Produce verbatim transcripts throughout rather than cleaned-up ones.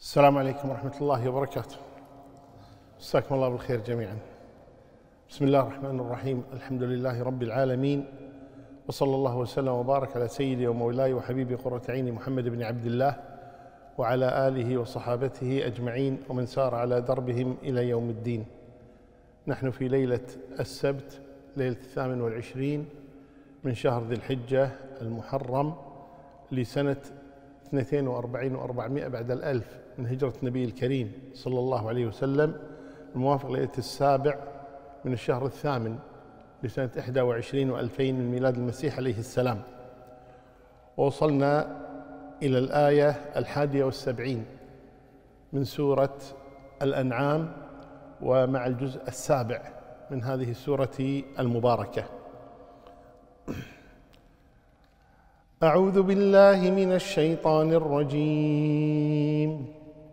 السلام عليكم ورحمة الله وبركاته. مساكم الله بالخير جميعا. بسم الله الرحمن الرحيم. الحمد لله رب العالمين، وصلى الله وسلم وبارك على سيدي ومولاي وحبيبي قرة عيني محمد بن عبد الله وعلى آله وصحابته أجمعين ومن سار على دربهم إلى يوم الدين. نحن في ليلة السبت، ليلة الثامن والعشرين من شهر ذي الحجة المحرم لسنة اثنتين وأربعين وأربعمائة بعد الألف من هجرة النبي الكريم صلى الله عليه وسلم، الموافق ليلة السابع من الشهر الثامن لسنة إحدى وعشرين وألفين من ميلاد المسيح عليه السلام. ووصلنا إلى الآية الحادية والسبعين من سورة الأنعام، ومع الجزء السابع من هذه السورة المباركة. أعوذ بالله من الشيطان الرجيم.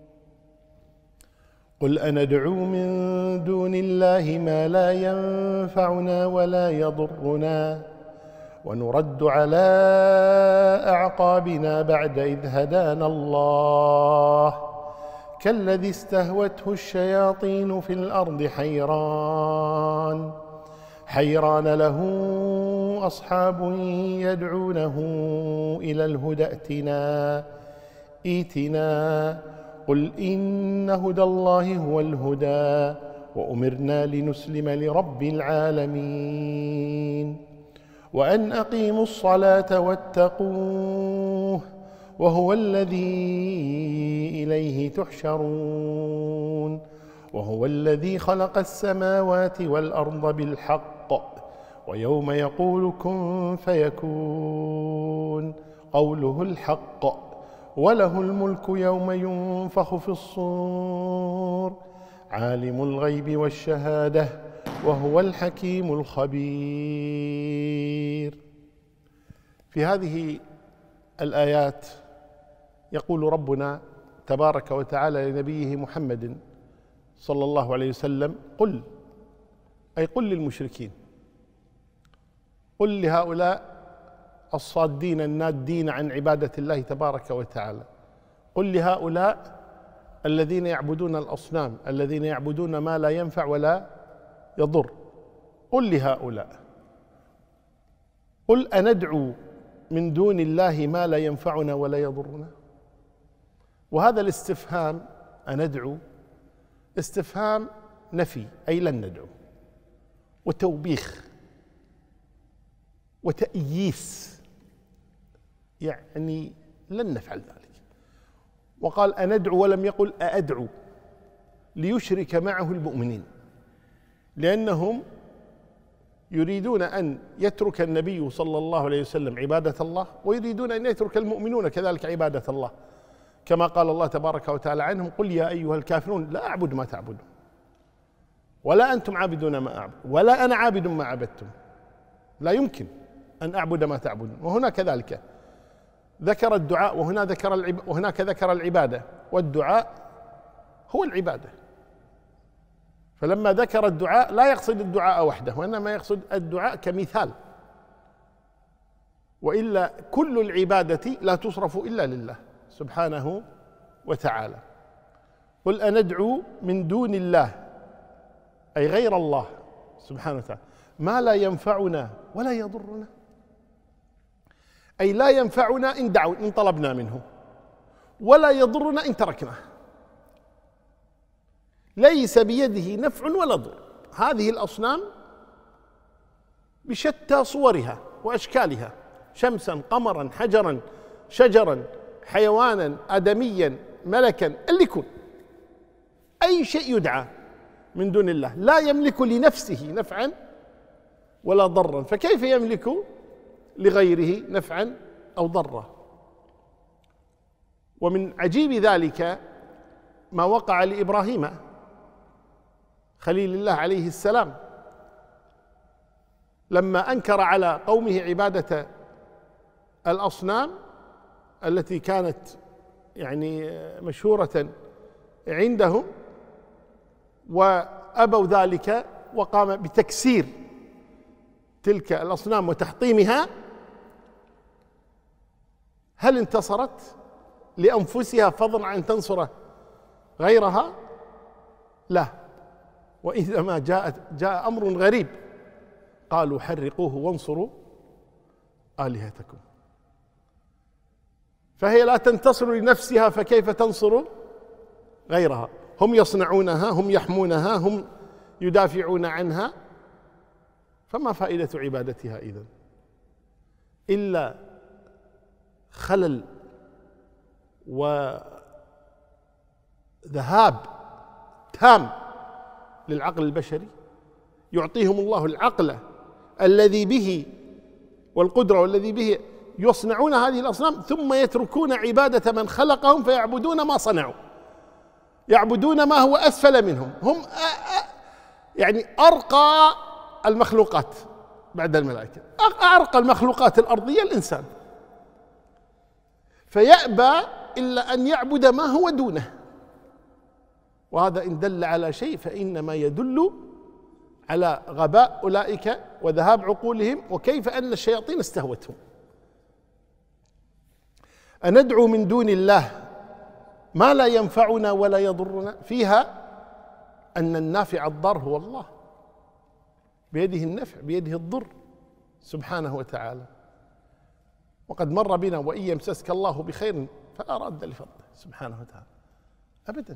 قل أندعو من دون الله ما لا ينفعنا ولا يضرنا ونرد على أعقابنا بعد إذ هدانا الله كالذي استهوته الشياطين في الأرض حيران حيران له أصحاب يدعونه إلى الهدى ائتنا ائتنا قل إن هدى الله هو الهدى وأمرنا لنسلم لرب العالمين وأن أقيموا الصلاة واتقوه وهو الذي إليه تحشرون وهو الذي خلق السماوات والأرض بالحق ويوم يقول كن فيكون قوله الحق وله الملك يوم ينفخ في الصور عالم الغيب والشهادة وهو الحكيم الخبير. في هذه الآيات يقول ربنا تبارك وتعالى لنبيه محمد صلى الله عليه وسلم: قل، أي قل للمشركين، قل لهؤلاء الصادين النادين عن عبادة الله تبارك وتعالى، قل لهؤلاء الذين يعبدون الأصنام، الذين يعبدون ما لا ينفع ولا يضر، قل لهؤلاء، قل أندعو من دون الله ما لا ينفعنا ولا يضرنا. وهذا الاستفهام أندعو استفهام نفي، أي لن ندعو، وتوبيخ وتأييس، يعني لن نفعل ذلك. وقال أندعو ولم يقل أأدعو ليشرك معه المؤمنين، لأنهم يريدون أن يترك النبي صلى الله عليه وسلم عبادة الله، ويريدون أن يترك المؤمنون كذلك عبادة الله، كما قال الله تبارك وتعالى عنهم: قل يا أيها الكافرون لا أعبد ما تعبدون ولا أنتم عابدون ما أعبد ولا أنا عابد ما عبدتم. لا يمكن أن أعبد ما تعبدون. وهنا كذلك ذكر الدعاء، وهنا ذكر العب... وهناك ذكر العبادة، والدعاء هو العبادة. فلما ذكر الدعاء لا يقصد الدعاء وحده، وإنما يقصد الدعاء كمثال، وإلا كل العبادة لا تصرف إلا لله سبحانه وتعالى. قل أندعو من دون الله، أي غير الله سبحانه وتعالى، ما لا ينفعنا ولا يضرنا، أي لا ينفعنا إن دعوا إن طلبنا منه، ولا يضرنا إن تركناه. ليس بيده نفع ولا ضر. هذه الأصنام بشتى صورها وأشكالها، شمسا، قمرا، حجرا، شجرا، حيوانا، آدميا، ملكا، اللي يكون أي شيء يدعى من دون الله لا يملك لنفسه نفعا ولا ضرا، فكيف يملك لغيره نفعا أو ضرا؟ ومن عجيب ذلك ما وقع لإبراهيم خليل الله عليه السلام لما أنكر على قومه عبادة الأصنام التي كانت يعني مشهورة عندهم، وأبوا ذلك، وقام بتكسير تلك الأصنام وتحطيمها. هل انتصرت لأنفسها فضلا عن تنصر غيرها لا. وإذا ما جاءت جاء أمر غريب قالوا حرقوه وانصروا آلهتكم. فهي لا تنتصر لنفسها فكيف تنصر غيرها؟ هم يصنعونها، هم يحمونها، هم يدافعون عنها، فما فائدة عبادتها إذن؟ إلا خلل وذهاب تام للعقل البشري. يعطيهم الله العقل الذي به والقدرة والذي به يصنعون هذه الأصنام، ثم يتركون عبادة من خلقهم فيعبدون ما صنعوا، يعبدون ما هو أسفل منهم. هم يعني أرقى المخلوقات بعد الملائكة، أرقى المخلوقات الأرضية الإنسان، فيأبى إلا أن يعبد ما هو دونه. وهذا إن دل على شيء فإنما يدل على غباء أولئك وذهاب عقولهم، وكيف أن الشياطين استهوتهم. أندعو من دون الله ما لا ينفعنا ولا يضرنا، فيها أن النافع الضار هو الله، بيده النفع بيده الضر سبحانه وتعالى. وقد مر بنا وإن يمسسك الله بخير فلا راد لفضله سبحانه وتعالى أبدا.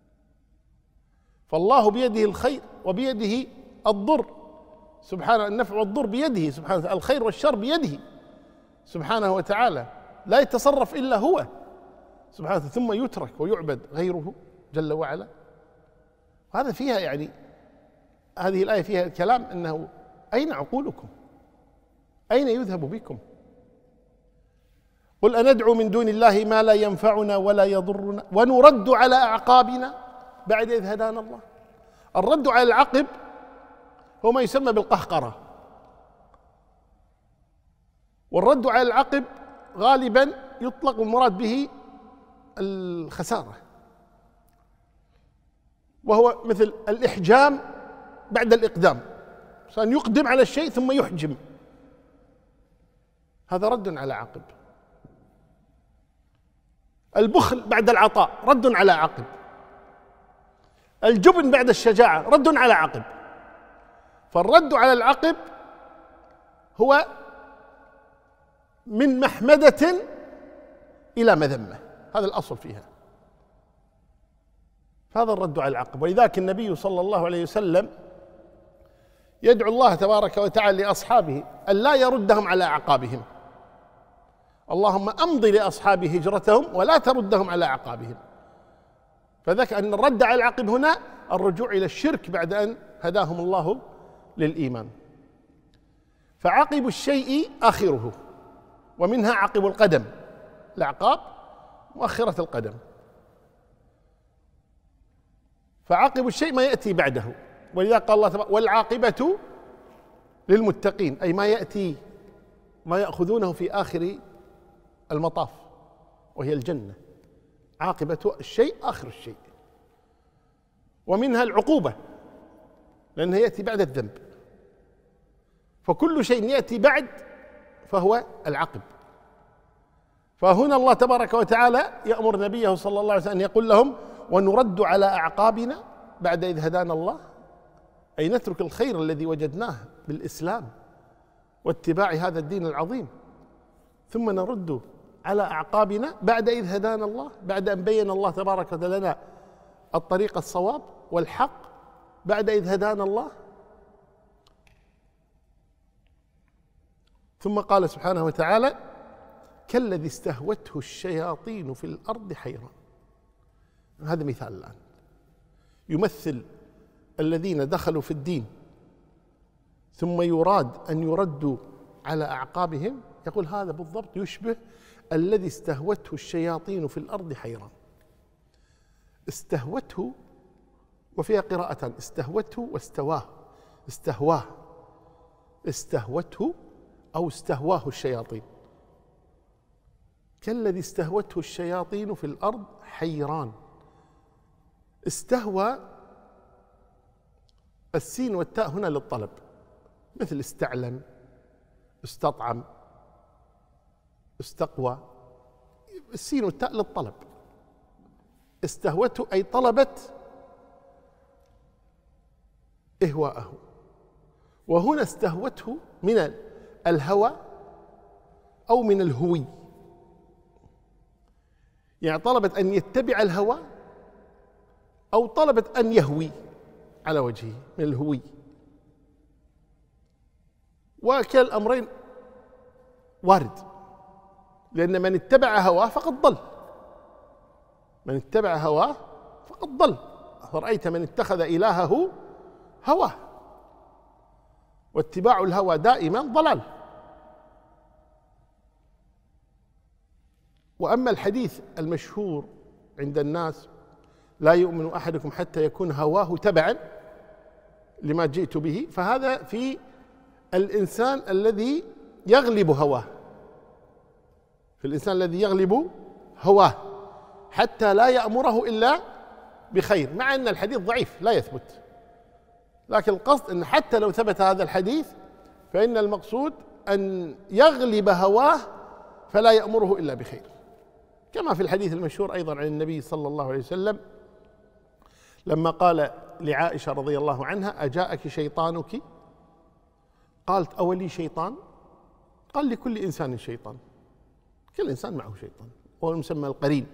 فالله بيده الخير وبيده الضر سبحانه، النفع والضر بيده سبحانه وتعالى، الخير والشر بيده سبحانه وتعالى، لا يتصرف إلا هو سبحانه وتعالى، ثم يترك ويعبد غيره جل وعلا. هذا فيها يعني هذه الآية فيها الكلام أنه أين عقولكم؟ أين يذهب بكم؟ قل أندعو من دون الله ما لا ينفعنا ولا يضرنا ونرد على أعقابنا بعد إذ هدانا الله. الرد على العقب هو ما يسمى بالقهقرة، والرد على العقب غالبا يطلق المراد به الخسارة، وهو مثل الإحجام بعد الإقدام، عشان يقدم على الشيء ثم يحجم، هذا رد على عقب. البخل بعد العطاء رد على عقب. الجبن بعد الشجاعة رد على عقب. فالرد على العقب هو من محمدة إلى مذمة، هذا الأصل فيها، هذا الرد على العقب. ولذلك النبي صلى الله عليه وسلم يدعو الله تبارك وتعالى لأصحابه أن لا يردهم على أعقابهم، اللهم أمضي لأصحاب هجرتهم ولا تردهم على أعقابهم. فذاك أن الرد على العقب هنا الرجوع إلى الشرك بعد أن هداهم الله للإيمان. فعقب الشيء آخره، ومنها عقب القدم، الأعقاب مؤخرة القدم. فعقب الشيء ما يأتي بعده، ولذا قال الله تبارك والعاقبة للمتقين، أي ما يأتي ما يأخذونه في آخر المطاف وهي الجنة. عاقبة الشيء آخر الشيء. ومنها العقوبة لأنها يأتي بعد الذنب، فكل شيء يأتي بعد فهو العقب. فهنا الله تبارك وتعالى يأمر نبيه صلى الله عليه وسلم أن يقول لهم ونرد على أعقابنا بعد إذ هدانا الله، أي نترك الخير الذي وجدناه بالإسلام واتباع هذا الدين العظيم، ثم نرد على أعقابنا بعد إذ هدانا الله، بعد أن بين الله تبارك وتعالى لنا الطريق الصواب والحق، بعد إذ هدانا الله. ثم قال سبحانه وتعالى كالذي استهوته الشياطين في الأرض حيران. هذا مثال الآن يمثل الذين دخلوا في الدين ثم يراد أن يردوا على أعقابهم، يقول هذا بالضبط يشبه الذي استهوته الشياطين في الأرض حيران. استهوته، وفيها قراءتان، استهوته واستواه، استهواه، استهوته أو استهواه الشياطين. كالذي استهوته الشياطين في الأرض حيران. استهوى السين والتاء هنا للطلب، مثل استعلم، استطعم، استقوى، السين والتاء للطلب. استهوته أي طلبت إهواءه، وهنا استهوته من الهوى أو من الهوي، يعني طلبت أن يتبع الهوى أو طلبت أن يهوي على وجهه من الهوي، وكلا الأمرين وارد، لأن من اتبع هواه فقد ضل، من اتبع هواه فقد ضل. فرأيت من اتخذ إلهه هواه، واتباع الهوى دائما ضلال. وأما الحديث المشهور عند الناس لا يؤمن أحدكم حتى يكون هواه تبعا لما جئت به، فهذا في الإنسان الذي يغلب هواه، في الإنسان الذي يغلب هواه حتى لا يأمره إلا بخير، مع أن الحديث ضعيف لا يثبت، لكن القصد أن حتى لو ثبت هذا الحديث فإن المقصود أن يغلب هواه فلا يأمره إلا بخير، كما في الحديث المشهور أيضا عن النبي صلى الله عليه وسلم لما قال لعائشة رضي الله عنها: أجاءك شيطانك؟ قالت: أولي شيطان؟ قال: لكل إنسان شيطان، كل إنسان معه شيطان، وهو المسمى القرين.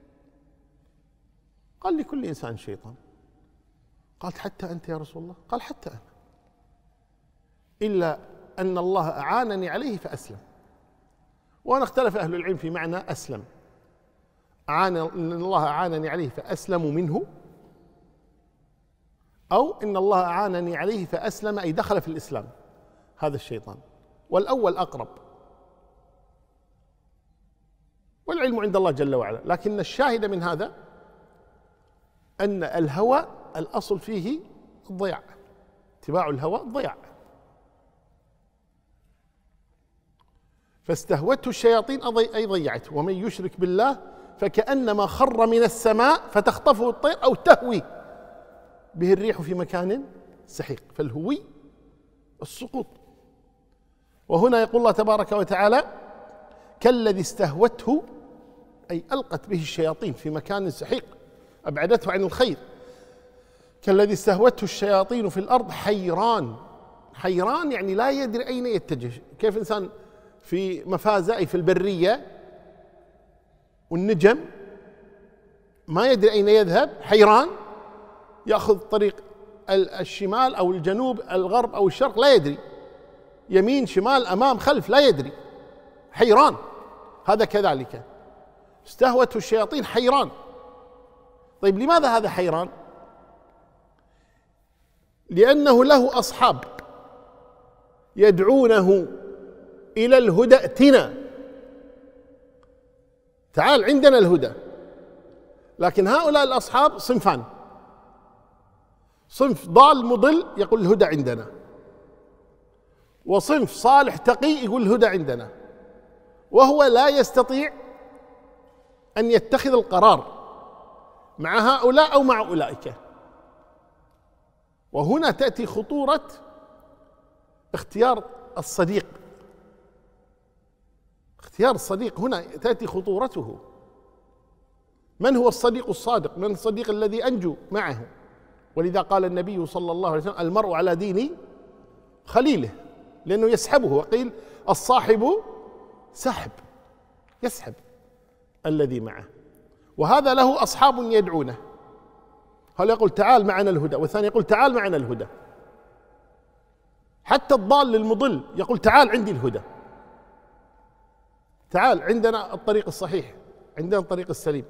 قال: لكل إنسان شيطان. قالت: حتى أنت يا رسول الله؟ قال: حتى أنا، إلا أن الله أعانني عليه فأسلم. وأنا اختلف أهل العلم في معنى أسلم، أعان إن الله أعانني عليه فأسلم منه، أو إن الله أعانني عليه فأسلم أي دخل في الإسلام هذا الشيطان، والأول أقرب، والعلم عند الله جل وعلا. لكن الشاهد من هذا أن الهوى الأصل فيه الضياع، اتباع الهوى الضياع. فاستهوته الشياطين أي ضيعته. ومن يشرك بالله فكأنما خر من السماء فتخطفه الطير أو تهوي به الريح في مكان سحيق. فالهوي السقوط. وهنا يقول الله تبارك وتعالى: كالذي استهوته أي ألقت به الشياطين في مكان سحيق، أبعدته عن الخير. كالذي استهوته الشياطين في الأرض حيران. حيران يعني لا يدري أين يتجه. كيف إنسان في مفازة أي في البرية والنجم ما يدري أين يذهب، حيران، يأخذ طريق الشمال أو الجنوب، الغرب أو الشرق، لا يدري، يمين شمال أمام خلف، لا يدري، حيران. هذا كذلك استهوته الشياطين حيران. طيب لماذا هذا حيران؟ لأنه له أصحاب يدعونه إلى الهدى: ائتنا، تعال عندنا الهدى. لكن هؤلاء الأصحاب صنفان: صنف ضال مضل يقول الهدى عندنا، وصنف صالح تقي يقول الهدى عندنا، وهو لا يستطيع أن يتخذ القرار مع هؤلاء أو مع أولئك. وهنا تأتي خطورة اختيار الصديق. اختيار الصديق هنا تأتي خطورته. من هو الصديق الصادق؟ من الصديق الذي أنجو معه؟ ولذا قال النبي صلى الله عليه وسلم: المرء على دين خليله، لأنه يسحبه. وقيل: الصاحب سحب، يسحب الذي معه. وهذا له أصحاب يدعونه، هل يقول تعال معنا الهدى، والثاني يقول تعال معنا الهدى. حتى الضال المضل يقول تعال عندي الهدى، تعال عندنا الطريق الصحيح، عندنا الطريق السليم.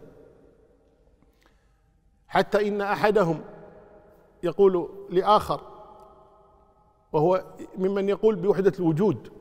حتى إن أحدهم يقول لآخر، وهو ممن يقول بوحدة الوجود،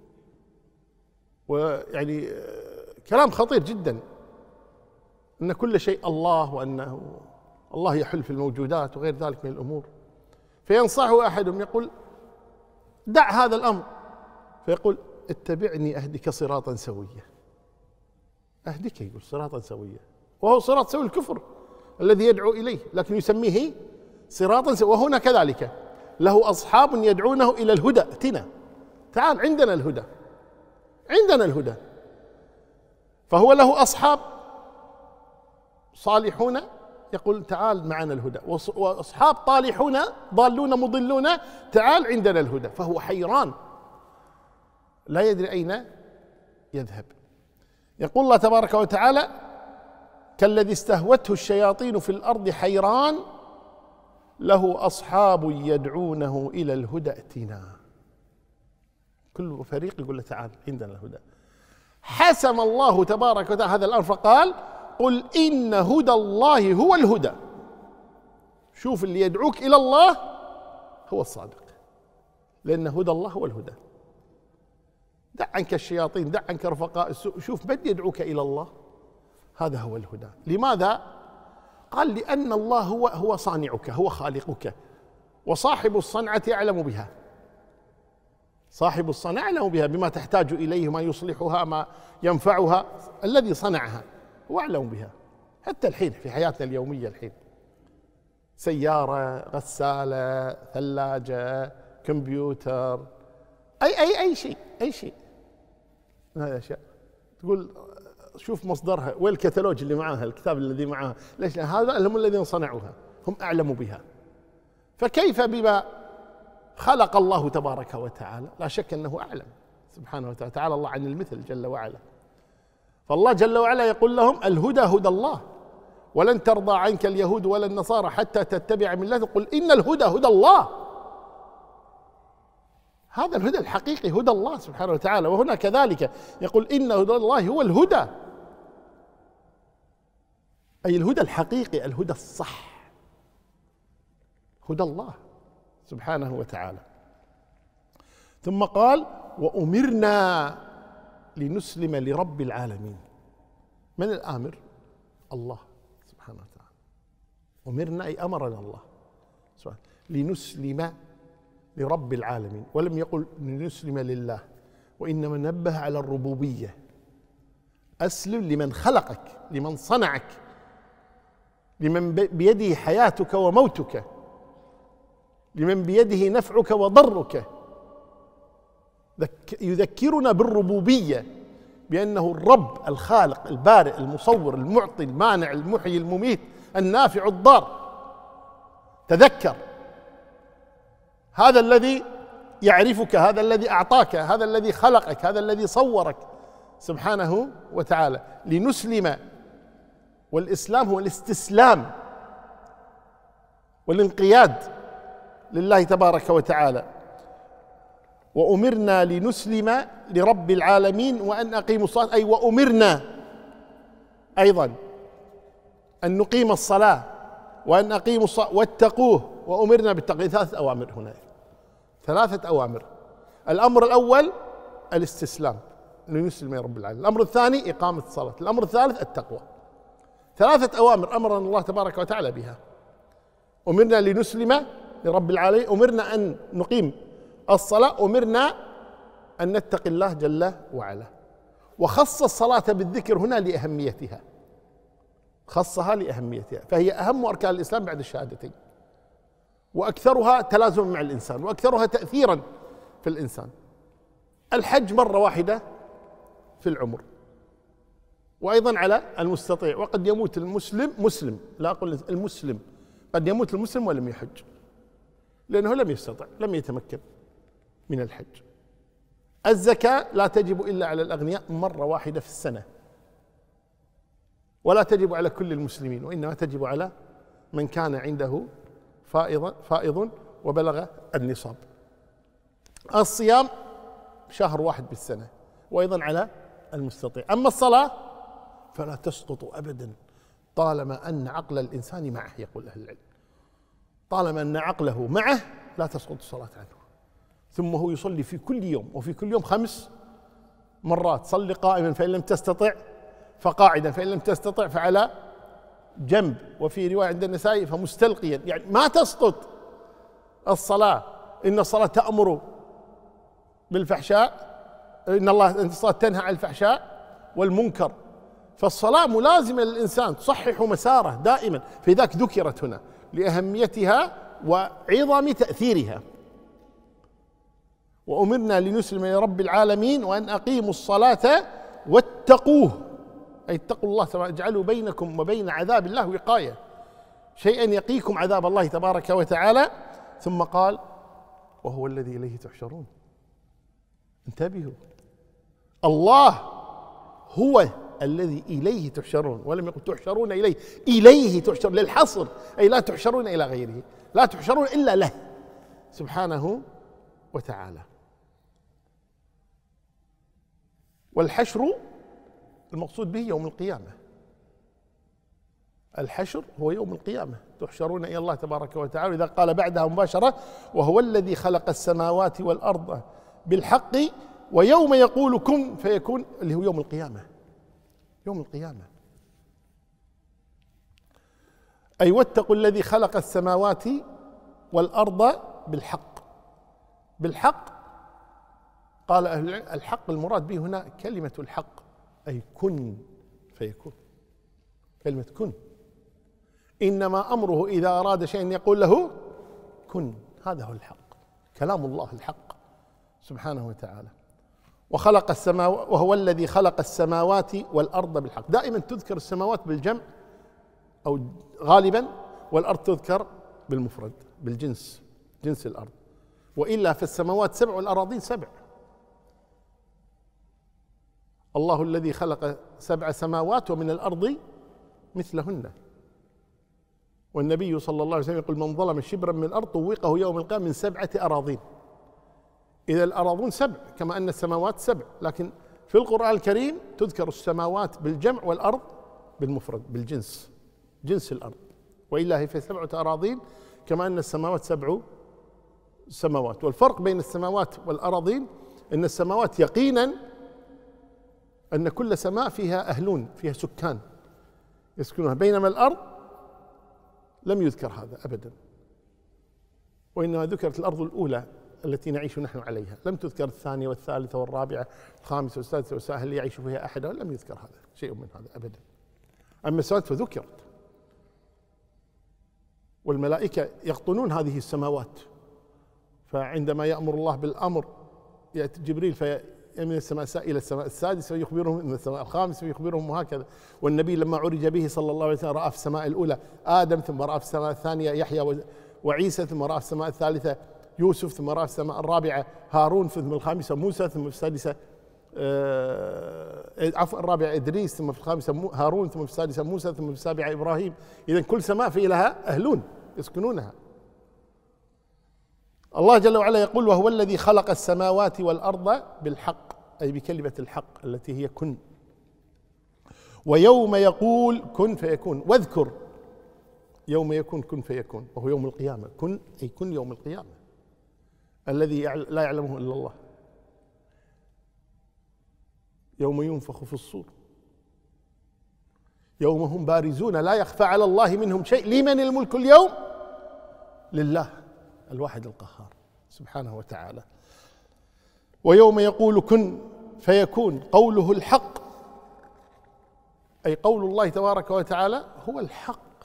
ويعني كلام خطير جدا، أن كل شيء الله، وأنه الله يحل في الموجودات وغير ذلك من الأمور. فينصحه أحدهم يقول: دع هذا الأمر. فيقول: اتبعني أهدك صراطا سويا. أهدك، يقول صراطا سويا، وهو صراط سوي الكفر الذي يدعو إليه، لكن يسميه صراطا سويا. وهنا كذلك له أصحاب يدعونه إلى الهدى: ائتنا، تعال عندنا الهدى، عندنا الهدى. فهو له أصحاب صالحون يقول تعال معنا الهدى، وأصحاب طالحون ضالون مضلون تعال عندنا الهدى، فهو حيران لا يدري أين يذهب. يقول الله تبارك وتعالى: كالذي استهوته الشياطين في الأرض حيران له أصحاب يدعونه إلى الهدى ائتنا. كل فريق يقول له تعال عندنا الهدى. حسم الله تبارك وتعالى هذا الأمر فقال: قل إن هدى الله هو الهدى. شوف اللي يدعوك إلى الله هو الصادق، لأن هدى الله هو الهدى. دع عنك الشياطين، دع عنك رفقاء السوء، شوف من يدعوك إلى الله، هذا هو الهدى. لماذا؟ قال: لأن الله هو هو صانعك، هو خالقك، وصاحب الصنعة أعلم بها. صاحب الصنعة أعلم بها، بما تحتاج إليه، ما يصلحها، ما ينفعها، الذي صنعها هو أعلم بها. حتى الحين في حياتنا اليومية، الحين سيارة، غسالة، ثلاجة، كمبيوتر، أي أي أي شيء أي شيء من هذه الأشياء تقول شوف مصدرها، والكتالوج اللي معاها، الكتاب الذي معاها، ليش؟ هذا هم الذين صنعوها، هم أعلموا بها. فكيف بما خلق الله تبارك وتعالى؟ لا شك أنه أعلم سبحانه وتعالى. تعالى الله عن المثل جل وعلا. فالله جل وعلا يقول لهم: الهدى هدى الله، ولن ترضى عنك اليهود ولا النصارى حتى تتبع ملتهم، قل إن الهدى هدى الله. هذا الهدى الحقيقي هدى الله سبحانه وتعالى. وهنا كذلك يقول: إن هدى الله هو الهدى، أي الهدى الحقيقي، الهدى الصح، هدى الله سبحانه وتعالى. ثم قال: وأمرنا لنسلم لرب العالمين. من الآمر؟ الله سبحانه وتعالى. أمرنا أي أمرنا الله سبحانه لنسلم لرب العالمين، ولم يقل لنسلم لله، وإنما نبه على الربوبية. أسلم لمن خلقك، لمن صنعك، لمن بيده حياتك وموتك، لمن بيده نفعك وضرك. يذكرنا بالربوبية، بأنه الرب الخالق البارئ المصور المعطي المانع المحيي المميت النافع الضار. تذكر هذا الذي يعرفك، هذا الذي أعطاك، هذا الذي خلقك، هذا الذي صورك سبحانه وتعالى. لنسلم، والإسلام هو الاستسلام والانقياد لله تبارك وتعالى. وأمرنا لنسلم لرب العالمين وأن أقيموا الصلاة، أي وأمرنا أيضا أن نقيم الصلاة وأن أقيموا الصلاة واتقوه، وأمرنا بالتقوى. ثلاثة أوامر هنا، ثلاثة أوامر. الأمر الأول الاستسلام لنسلم لرب العالمين، الأمر الثاني إقامة الصلاة، الأمر الثالث التقوى. ثلاثة أوامر أمرنا الله تبارك وتعالى بها. أمرنا لنسلم لرب العالمين، أمرنا أن نقيم الصلاة، أمرنا أن نتقي الله جل وعلا. وخص الصلاة بالذكر هنا لأهميتها، خصها لأهميتها، فهي أهم أركان الإسلام بعد الشهادتين، وأكثرها تلازما مع الإنسان، وأكثرها تأثيرا في الإنسان. الحج مرة واحدة في العمر، وأيضا على المستطيع. وقد يموت المسلم مسلم لا أقول المسلم قد يموت المسلم ولم يحج، لأنه لم يستطع، لم يتمكن من الحج. الزكاة لا تجب إلا على الأغنياء مرة واحدة في السنة، ولا تجب على كل المسلمين، وإنما تجب على من كان عنده فائض فائض وبلغ النصاب. الصيام شهر واحد بالسنة، وأيضا على المستطيع. أما الصلاة فلا تسقط أبدا طالما أن عقل الإنسان معه، يقول أهل العلم، طالما أن عقله معه لا تسقط الصلاة عنه. ثم هو يصلي في كل يوم، وفي كل يوم خمس مرات. صلي قائما فإن لم تستطع فقاعدا، فإن لم تستطع فعلى جنب، وفي رواية عند النسائي فمستلقيا. يعني ما تسقط الصلاة. إن الصلاة تأمر بالفحشاء، إن الله إن الصلاة تنهى عن الفحشاء والمنكر. فالصلاة ملازمة للإنسان، تصحح مساره دائما، فذاك ذكرت هنا لأهميتها وعظم تأثيرها. وأمرنا لنسلم لرب العالمين وأن أقيموا الصلاة واتقوه، أي اتقوا الله، اجعلوا بينكم وبين عذاب الله وقاية، شيئا يقيكم عذاب الله تبارك وتعالى. ثم قال وهو الذي إليه تحشرون. انتبهوا، الله هو الذي إليه تحشرون، ولم يقل تحشرون إليه، إليه تحشرون للحصر، أي لا تحشرون إلى غيره، لا تحشرون إلا له سبحانه وتعالى. والحشر المقصود به يوم القيامة، الحشر هو يوم القيامة، تحشرون إلى الله تبارك وتعالى. إذا قال بعدها مباشرة وهو الذي خلق السماوات والأرض بالحق ويوم يقول كن فيكون، اللي هو يوم القيامة، يوم القيامة. أي واتقوا الذي خلق السماوات والأرض بالحق. بالحق قال أهل العلم الحق المراد به هنا كلمة الحق، أي كن فيكون، كلمة كن. إنما أمره إذا أراد شيئا يقول له كن، هذا هو الحق، كلام الله الحق سبحانه وتعالى. وخلق السماوات وهو الذي خلق السماوات والأرض بالحق. دائما تذكر السماوات بالجمع أو غالبا، والأرض تذكر بالمفرد بالجنس، جنس الأرض، وإلا فالسماوات سبع والأراضين سبع. الله الذي خلق سبع سماوات ومن الأرض مثلهن. والنبي صلى الله عليه وسلم يقول من ظلم شبرا من الأرض طوقه يوم القيامة من سبعة أراضين. إذا الأراضون سبع كما أن السماوات سبع، لكن في القرآن الكريم تذكر السماوات بالجمع والأرض بالمفرد بالجنس، جنس الأرض، وإلا هي في سبعة أراضين كما أن السماوات سبع سماوات. والفرق بين السماوات والأراضين أن السماوات يقينا أن كل سماء فيها أهلون، فيها سكان يسكنونها، بينما الأرض لم يذكر هذا أبدا، وإنما ذكرت الأرض الأولى التي نعيش نحن عليها، لم تذكر الثانية والثالثة والرابعة والخامسة والسادسة والسابعة اللي يعيش فيها أحد، لم يذكر هذا شيء من هذا أبدا. أما السماوات فذكرت، والملائكة يقطنون هذه السماوات، فعندما يأمر الله بالأمر يأتي جبريل في من السماء إلى السماء السادسة ويخبرهم من السماء الخامسة ويخبرهم، وهكذا. والنبي لما عرج به صلى الله عليه وسلم رأى في السماء الأولى آدم، ثم رأى في السماء الثانية يحيى وعيسى، ثم رأى في السماء الثالثة يوسف، ثم رأى في السماء الرابعة هارون، ثم الخامسة موسى، ثم في السادسة آه عفوا الرابعة إدريس، ثم في الخامسة هارون، ثم في السادسة موسى، ثم في السابعة إبراهيم. إذن كل سماء في لها أهلون يسكنونها. الله جل وعلا يقول وهو الذي خلق السماوات والأرض بالحق، أي بكلمة الحق التي هي كن. ويوم يقول كن فيكون، واذكر يوم يكون كن فيكون، وهو يوم القيامة. كن أي كن يوم القيامة الذي لا يعلمه إلا الله. يوم ينفخ في الصور، يوم هم بارزون لا يخفى على الله منهم شيء. لمن الملك اليوم؟ لله الواحد القهار سبحانه وتعالى. ويوم يقول كن فيكون، قوله الحق، أي قول الله تبارك وتعالى هو الحق،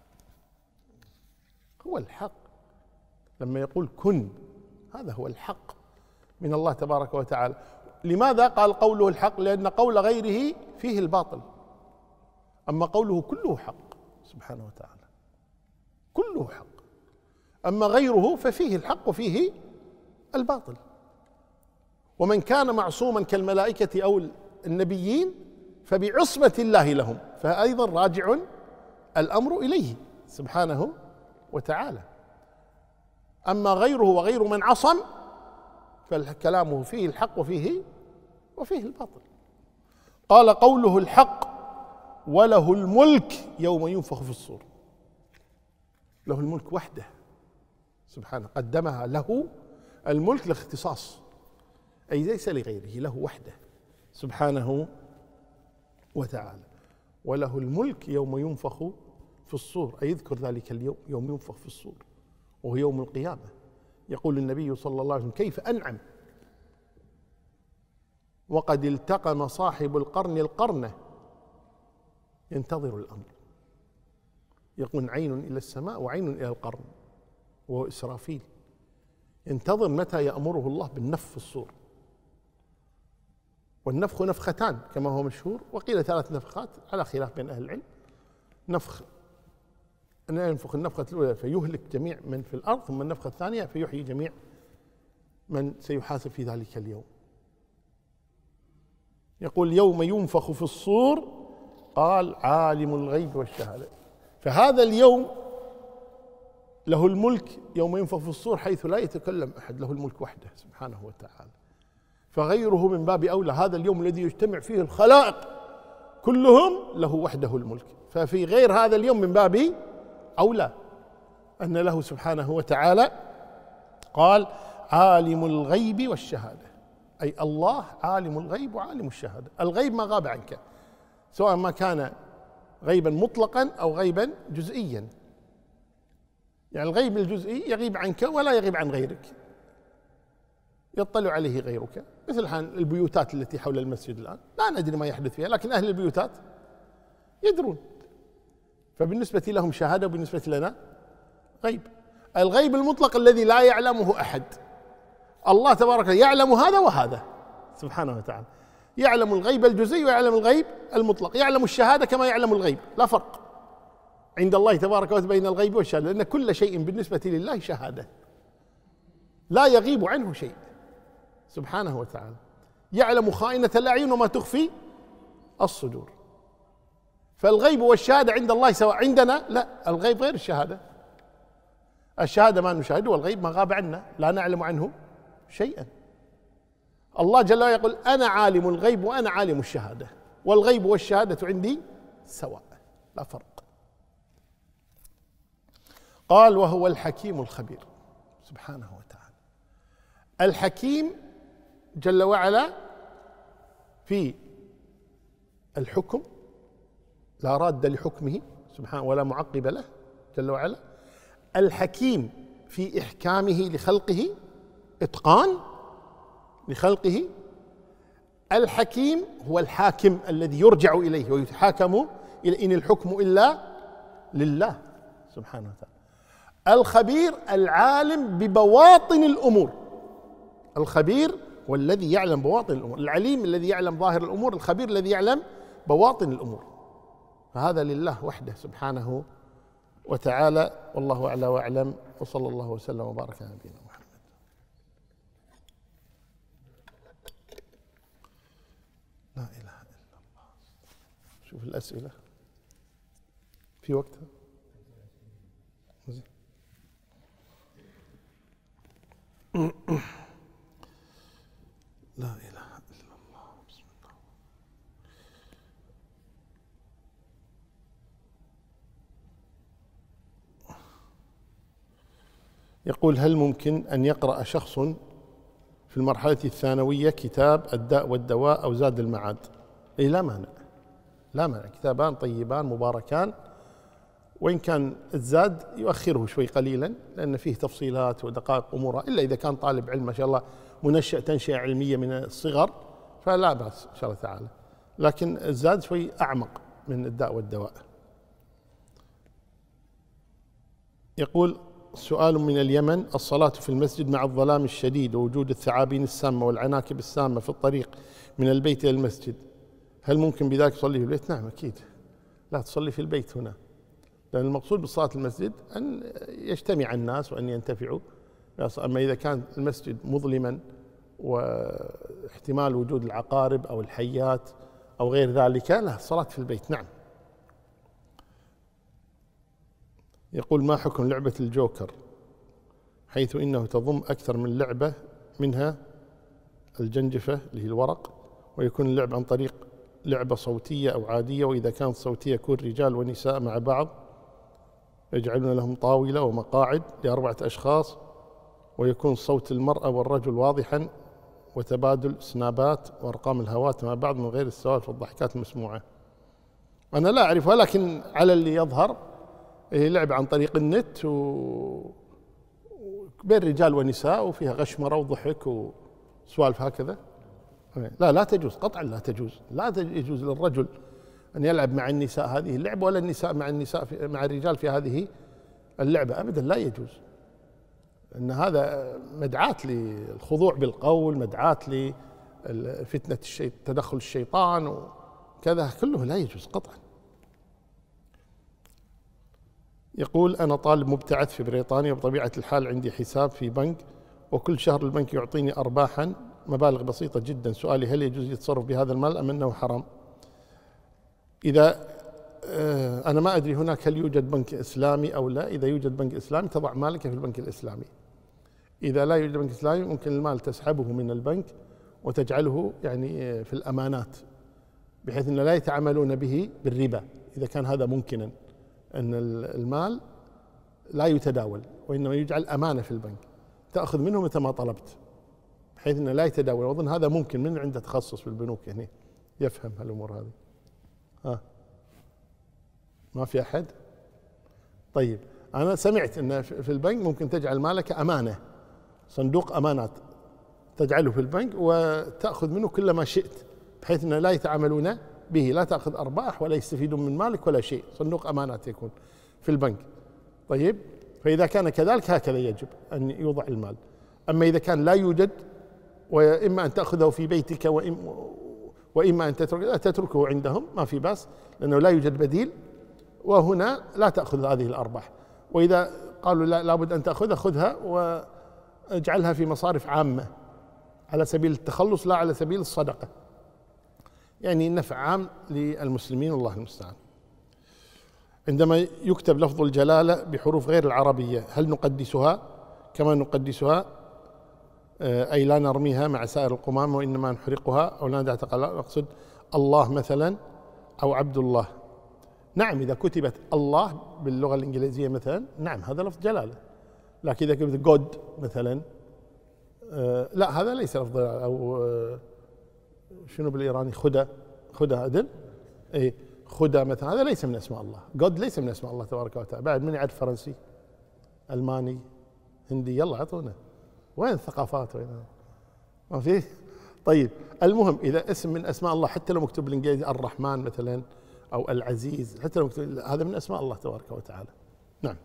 هو الحق. لما يقول كن هذا هو الحق من الله تبارك وتعالى. لماذا قال قوله الحق؟ لأن قول غيره فيه الباطل، أما قوله كله حق سبحانه وتعالى، كله حق. أما غيره ففيه الحق وفيه الباطل. ومن كان معصوما كالملائكة أو النبيين فبعصمة الله لهم، فأيضا راجع الأمر إليه سبحانه وتعالى. أما غيره وغير من عصم فكلامه فيه الحق وفيه وفيه الباطل. قال قوله الحق وله الملك يوم ينفخ في الصور. له الملك وحده سبحانه، قدمها له الملك لاختصاص، أي ليس لغيره، له وحده سبحانه وتعالى. وله الملك يوم ينفخ في الصور، أي يذكر ذلك اليوم يوم ينفخ في الصور وهو يوم القيامة. يقول النبي صلى الله عليه وسلم كيف أنعم وقد التقم صاحب القرن القرنة ينتظر الأمر. يقول عين إلى السماء وعين إلى القرن، وهو إسرافيل، ينتظر متى يأمره الله بالنفخ في الصور. والنفخ نفختان كما هو مشهور، وقيل ثلاث نفخات على خلاف بين أهل العلم. نفخ أن ينفخ النفخة الأولى فيهلك جميع من في الأرض، ثم النفخة الثانية فيحيي جميع من سيحاسب في ذلك اليوم. يقول يوم ينفخ في الصور قال عالم الغيب والشهادة، فهذا اليوم له الملك يوم ينفخ في الصور حيث لا يتكلم أحد، له الملك وحده سبحانه وتعالى، فغيره من باب أولى. هذا اليوم الذي يجتمع فيه الخلائق كلهم له وحده الملك، ففي غير هذا اليوم من باب أولى أن له سبحانه وتعالى. قال عالم الغيب والشهادة، أي الله عالم الغيب وعالم الشهادة. الغيب ما غاب عنك، سواء ما كان غيبا مطلقا أو غيبا جزئيا. يعني الغيب الجزئي يغيب عنك ولا يغيب عن غيرك، يطلع عليه غيرك، مثل حال البيوتات التي حول المسجد الآن لا ندري ما يحدث فيها، لكن أهل البيوتات يدرون، فبالنسبة لهم شهادة وبالنسبة لنا غيب. الغيب المطلق الذي لا يعلمه أحد، الله تبارك يعلم هذا وهذا سبحانه وتعالى، يعلم الغيب الجزئي ويعلم الغيب المطلق، يعلم الشهادة كما يعلم الغيب، لا فرق عند الله تبارك وتعالى بين الغيب والشهادة، لأن كل شيء بالنسبة لله شهادة لا يغيب عنه شيء سبحانه وتعالى. يعلم خائنة الأعين وما تخفي الصدور. فالغيب والشهادة عند الله سواء، عندنا لا، الغيب غير الشهادة. الشهادة ما نشاهده، والغيب ما غاب عنا لا نعلم عنه شيئا. الله جل وعلا يقول أنا عالم الغيب وأنا عالم الشهادة، والغيب والشهادة عندي سواء لا فرق. قال وهو الحكيم الخبير سبحانه وتعالى. الحكيم جل وعلا في الحكم لا راد لحكمه سبحانه ولا معقب له جل وعلا. الحكيم في إحكامه لخلقه، إتقان لخلقه. الحكيم هو الحاكم الذي يرجع إليه ويتحاكم إلى إن الحكم إلا لله سبحانه وتعالى. الخبير العالم ببواطن الأمور، الخبير والذي يعلم بواطن الأمور، العليم الذي يعلم ظاهر الأمور، الخبير الذي يعلم بواطن الأمور، فهذا لله وحده سبحانه وتعالى. والله أعلى وأعلم، وصلى الله وسلم وبارك على نبينا محمد. لا إله إلا الله. شوف الأسئلة في وقتها. لا إله إلا الله. بسم الله. يقول هل ممكن أن يقرأ شخص في المرحلة الثانوية كتاب الداء والدواء أو زاد المعاد؟ إيه لا مانع، لا مانع، كتابان طيبان مباركان، وإن كان الزاد يؤخره شوي قليلا لأن فيه تفصيلات ودقائق أمورها، إلا إذا كان طالب علم ما شاء الله منشأ تنشئة علمية من الصغر فلا بأس إن شاء الله تعالى، لكن الزاد شوي أعمق من الداء والدواء. يقول سؤال من اليمن: الصلاة في المسجد مع الظلام الشديد ووجود الثعابين السامة والعناكب السامة في الطريق من البيت إلى المسجد، هل ممكن بذلك تصلي في البيت؟ نعم أكيد، لا تصلي في البيت هنا، لأن المقصود بالصلاة المسجد أن يجتمع الناس وأن ينتفعوا. أما إذا كان المسجد مظلما واحتمال وجود العقارب أو الحيات أو غير ذلك، لا، الصلاة في البيت. نعم. يقول ما حكم لعبة الجوكر حيث إنه تضم أكثر من لعبة، منها الجنجفة اللي هي الورق، ويكون اللعب عن طريق لعبة صوتية أو عادية، وإذا كانت صوتية يكون رجال ونساء مع بعض يجعلون لهم طاولة ومقاعد لأربعة أشخاص، ويكون صوت المرأة والرجل واضحا، وتبادل سنابات وأرقام الهواتف مع بعض من غير السوالف والضحكات المسموعة. أنا لا أعرفها، لكن على اللي يظهر هي لعبة عن طريق النت و... بين رجال ونساء، وفيها غشمرة وضحك وسوالف هكذا. لا لا تجوز قطعا، لا تجوز، لا يجوز للرجل أن يلعب مع النساء هذه اللعبة، ولا النساء مع النساء في مع الرجال في هذه اللعبة أبدا، لا يجوز، أن هذا مدعاة للخضوع بالقول، مدعاة فتنة الشي... تدخل الشيطان وكذا كله لا يجوز قطعا. يقول أنا طالب مبتعث في بريطانيا، بطبيعة الحال عندي حساب في بنك وكل شهر البنك يعطيني أرباحا مبالغ بسيطة جدا. سؤالي هل يجوز التصرف بهذا المال أم أنه حرام؟ إذا أنا ما أدري هناك هل يوجد بنك إسلامي أو لا. إذا يوجد بنك إسلامي تضع مالك في البنك الإسلامي. إذا لا يوجد بنك إسلامي ممكن المال تسحبه من البنك وتجعله يعني في الأمانات بحيث أن لا يتعاملون به بالربا، إذا كان هذا ممكنا، أن المال لا يتداول وإنما يجعل أمانة في البنك تأخذ منه متى ما طلبت بحيث أنه لا يتداول. وأظن هذا ممكن، من عنده تخصص في البنوك يعني يفهم هالأمور هذه. ها ما في أحد؟ طيب أنا سمعت أن في البنك ممكن تجعل مالك أمانة، صندوق أمانات تجعله في البنك وتأخذ منه كل ما شئت بحيث أنه لا يتعاملون به، لا تأخذ أرباح ولا يستفيدون من مالك ولا شيء، صندوق أمانات يكون في البنك. طيب فإذا كان كذلك هكذا يجب أن يوضع المال. أما إذا كان لا يوجد وإما أن تأخذه في بيتك وإما أن تتركه عندهم ما في بأس، لأنه لا يوجد بديل، وهنا لا تأخذ هذه الأرباح. وإذا قالوا لا لابد أن تأخذها خذها واجعلها في مصارف عامة على سبيل التخلص لا على سبيل الصدقة، يعني نفع عام للمسلمين والله المستعان. عندما يكتب لفظ الجلالة بحروف غير العربية هل نقدسها كما نقدسها أي لا نرميها مع سائر القمامة وإنما نحرقها أو لا نعتقد؟ نقصد الله مثلا أو عبد الله. نعم إذا كتبت الله باللغة الإنجليزية مثلا نعم هذا لفظ جلالة، لكن إذا كتبت جود مثلا آه لا هذا ليس لفظ جلالة. أو آه شنو بالإيراني خدا، خدا عدل إيه خدا مثلا، هذا ليس من أسماء الله. جود ليس من أسماء الله تبارك وتعالى. بعد من يعرف فرنسي ألماني هندي؟ يلا عطونا وين الثقافات وين ما فيه. طيب المهم إذا اسم من أسماء الله حتى لو مكتوب بالإنجليزي الرحمن مثلا أو العزيز، حتى لو مكتوب هذا من أسماء الله تبارك وتعالى. نعم.